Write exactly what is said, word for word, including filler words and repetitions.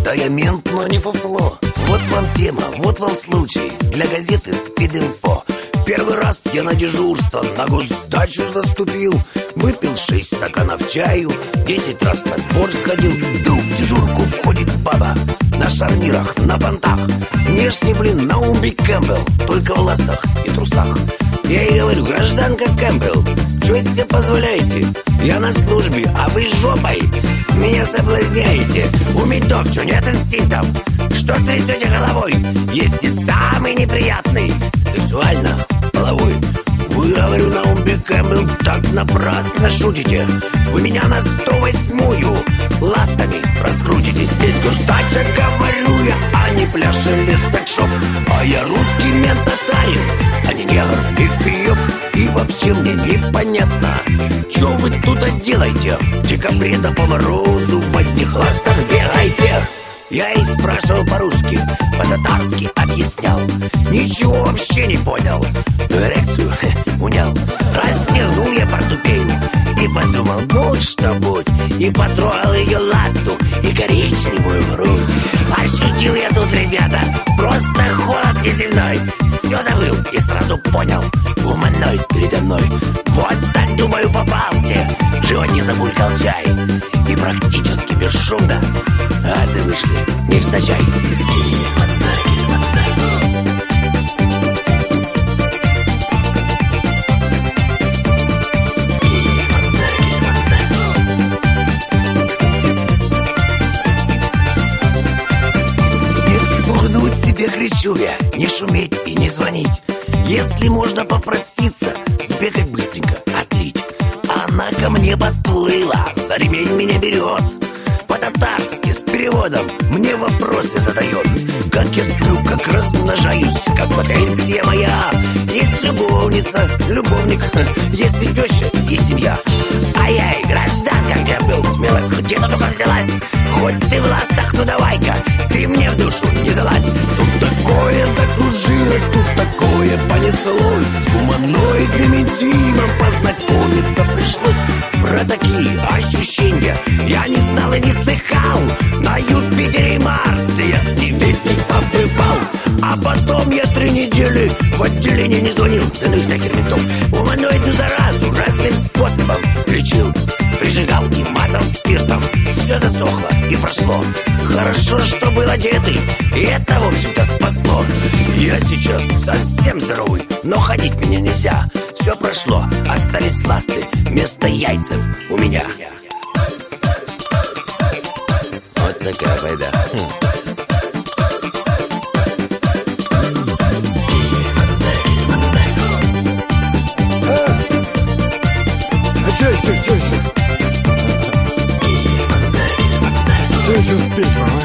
Да я мент, но не фуфло. Вот вам тема, вот вам случай. Для газеты «Спид-инфо». Первый раз я на дежурство на госдачу заступил. Выпил шесть стаканов чаю, десять раз на сбор сходил. Вдруг в дежурку входит баба на шарнирах, на понтах. Внешне, блин, Наумби Кэмпбелл, только в ластах и трусах. Я ей говорю: гражданка Кэмпбелл, что себе позволяете? Я на службе, а вы жопой меня соблазняете. У ментов что, нет инстинктов? Что трясете головой? Есть и самый неприятный, сексуально половой. Вы, говорю, Наумби Кэмпбелл, так напрасно шутите. Вы меня на сто восьмую ластами раскрутите. Здесь густача, говорю я, а не пляж или секс-шоп. А я русский мент-татарин, а не негр эфиоп. И вообще мне непонятно, что вы тут делаете? В декабре до по морозу в одних ластах бегаете. Я и спрашивал по-русски, по-татарски объяснял. Ничего вообще не понял, но эрекцию хе, унял. Расстегнул я портупею и подумал: будь что будь. И потрогал ее ласту и коричневую грудь. Ощутил я тут, ребята, просто холод неземной. Все забыл и сразу понял: гуманоид передо мной. Вот так, думаю, попался. В животе забулькал чай. И практически бесшумно азы вышли невзначай. Вспугнуть себе кричу я, не шуметь и не звонить. Если можно попроситься, сбегать быстренько, отлить. Она ко мне подплыла, за ремень меня берет. По-татарски, с переводом, мне вопросы задает. Как я сплю, как размножаюсь, как потенция моя. Есть любовница, любовник, есть и теща, и семья. Ай-яй, гражданка Кэмпбелл, смелость хоть где-то только взялась. Хоть ты в ластах, ну давай-ка, ты мне в душу не залазь. Тут такое закружилось, тут такое понеслось. С гуманоидными Димом познакомиться пришлось. Про такие ощущения я не знал и не слыхал. На Юпитере и Марсе я с ним вместе побывал. А потом я три недели в отделение не звонил. Да ну их нахер ментов. Гуманоидную заразу разным способом лечил. Прижигал и мазал спиртом. Все засохло и прошло. Хорошо, что был одетый, и это, в общем-то, спасло. Я сейчас совсем здоровый, но ходить мне нельзя. Все прошло, остались ласты вместо яйцев у меня. Вот такая байда. А че еще, че еще? Че еще спеть, мама?